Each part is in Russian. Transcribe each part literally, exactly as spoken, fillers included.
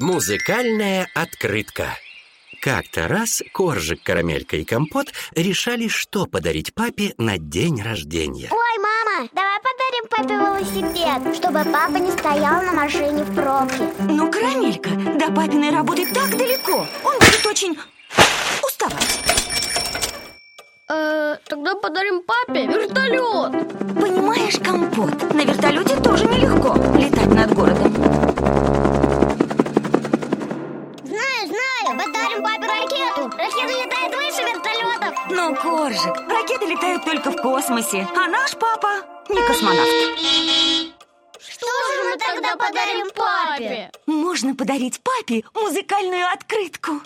Музыкальная открытка. Как-то раз Коржик, Карамелька и Компот решали, что подарить папе на день рождения. Ой, мама, давай подарим папе велосипед, чтобы папа не стоял на машине в пробке. Ну, Карамелька, до папиной работы так далеко. Он будет очень уставать. Э, тогда подарим папе вертолет. Понимаешь, Компот, на вертолете тоже нелегко летать над городом. Знаю, знаю, подарим папе ракету. Ракета летает выше вертолетов. Но, Коржик, ракеты летают только в космосе, а наш папа не космонавт. Что же мы тогда подарим папе? Можно подарить папе музыкальную открытку.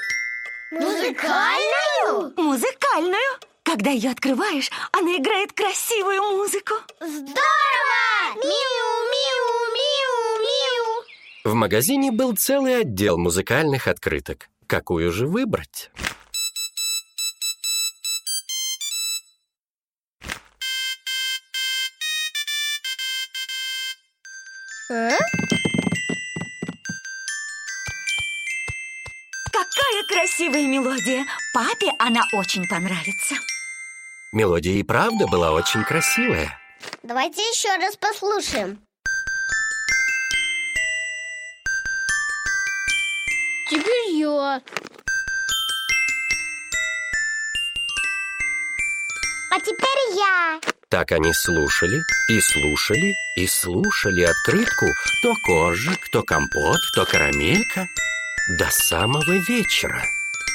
Музыкальную? Музыкальную. Когда ее открываешь, она играет красивую музыку. Здорово! Миу, миу, миу, миу. В магазине был целый отдел музыкальных открыток. Какую же выбрать? Э? Какая красивая мелодия! Папе она очень понравится. Мелодия и правда была очень красивая. Давайте еще раз послушаем. Теперь я. А теперь я. Так они слушали и слушали и слушали открытку то Коржик, то Компот, то Карамелька до самого вечера.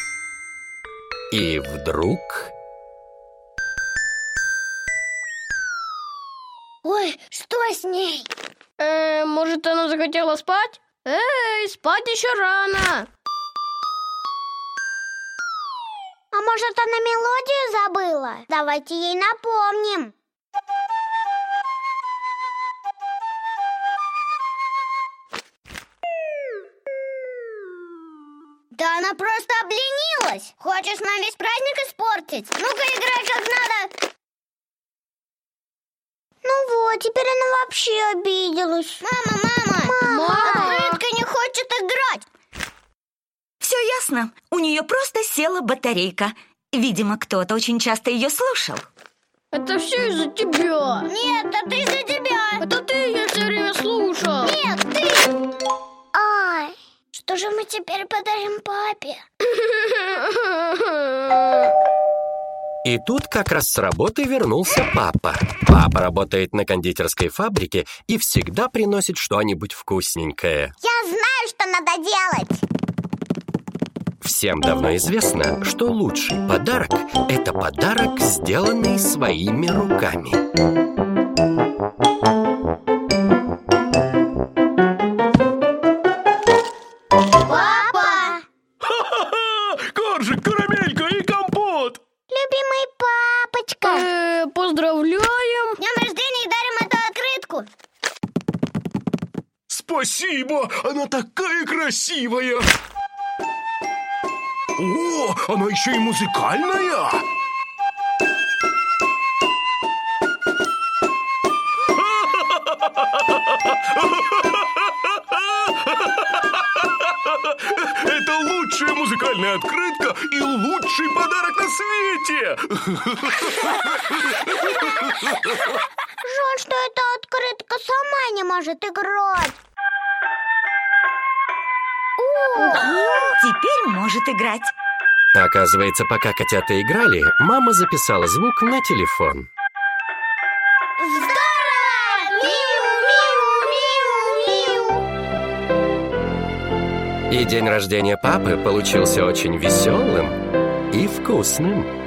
И вдруг... Ой, что с ней? Э, может, она захотела спать? Эй, спать еще рано. А может, она мелодию забыла? Давайте ей напомним. Да она просто обленилась. Хочешь нам весь праздник испортить? Ну-ка, играй как надо. Ну вот, теперь она вообще обиделась. Мама, мама, Мама! открытка не хочет играть. Все ясно. У нее просто села батарейка. Видимо, кто-то очень часто ее слушал. Это все из-за тебя. Нет, это из-за тебя. Это ты ее все время слушал. Нет, ты. Ай, что же мы теперь подарим папе? И тут как раз с работы вернулся папа. Папа работает на кондитерской фабрике и всегда приносит что-нибудь вкусненькое. Я знаю, что надо делать. Всем давно известно, что лучший подарок – это подарок, сделанный своими руками. Папа! Ха-ха-ха! Коржик, Карамелька и Компот! Любимый папочка! Э, поздравляем. С днем рождения и дарим эту открытку. Спасибо! Она такая красивая! О, она еще и музыкальная! Это лучшая музыкальная открытка и лучший подарок на свете! Жаль, что эта открытка сама не может играть. Теперь может играть. Оказывается, пока котята играли, мама записала звук на телефон. Здорово! Миу, миу, миу, миу. И день рождения папы получился очень веселым и вкусным.